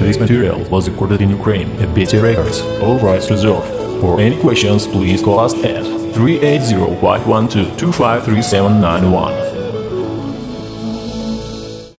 This material was recorded in Ukraine at BT Records. All rights reserved. For any questions, please call us at 380-512-253791.